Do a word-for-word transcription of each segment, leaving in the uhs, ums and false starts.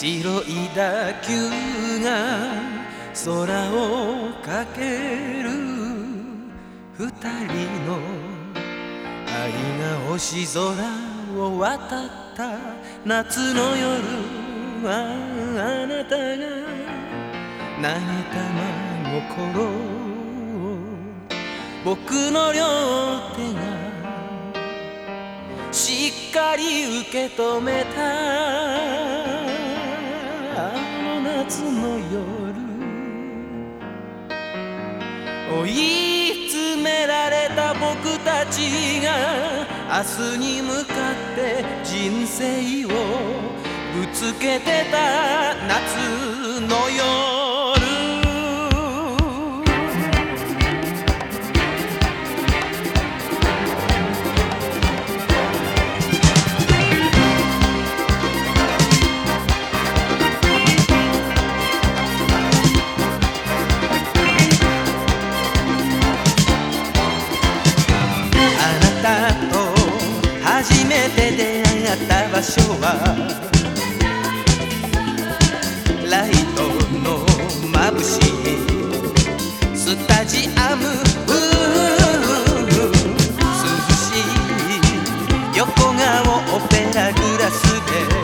白い打球が空をかける二人の愛が星空を渡った夏の夜、ああなたが投げた真心、僕の両手がしっかり受け止めた。あの夏の夜、追い詰められた僕たちが明日に向かって人生をぶつけてた夏の夜。初めて出会った場所はライトの眩しいスタジアム、涼しい横顔オペラグラス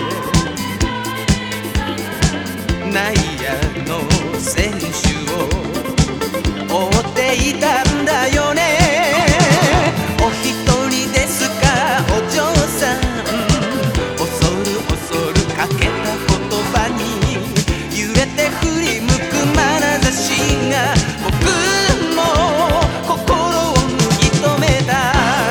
で内野の選手を追っていたんだよね。お一人ですかお嬢さん、恐る恐るかけた言葉に揺れて振り向く眼差しが僕の心を脱ぎ止めた。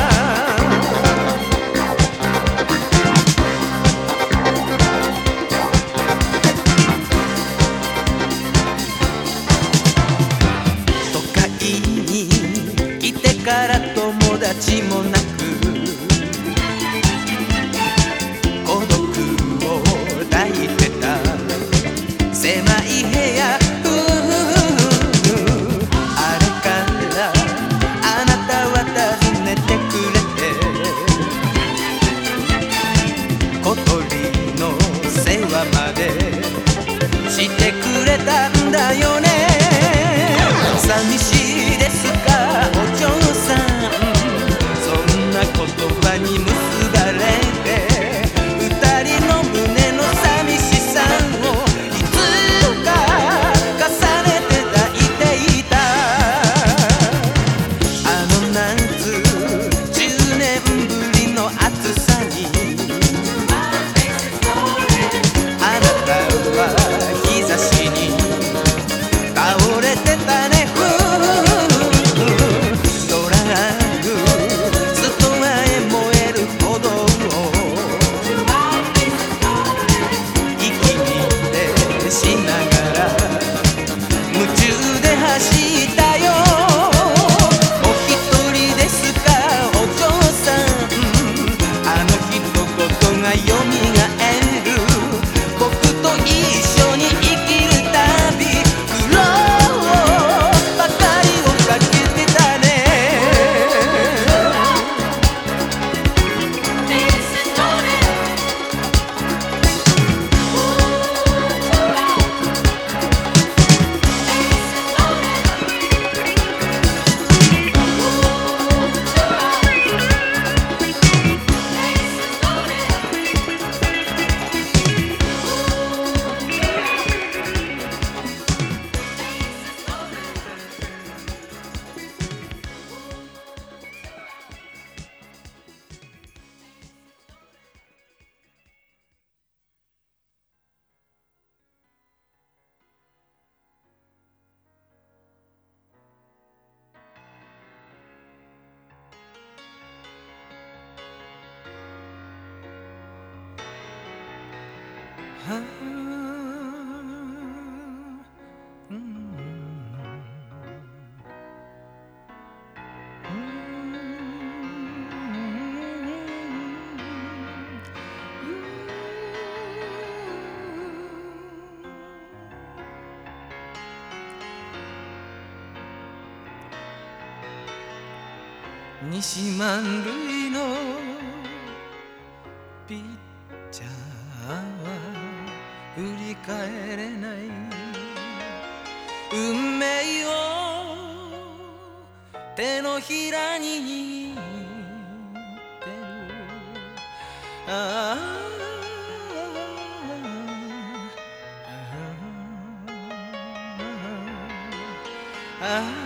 都会に来てから友達もなく狭い部屋、あれからあなたは訪ねてくれて、小鳥の世話までしてくれたんだよね。寂しいですかお嬢さん、そんな言葉に結ばれて二人の胸の寂しさをはあ、うん、西満塁のピッチャーは売り返れない運命を手のひらに握ってるああああ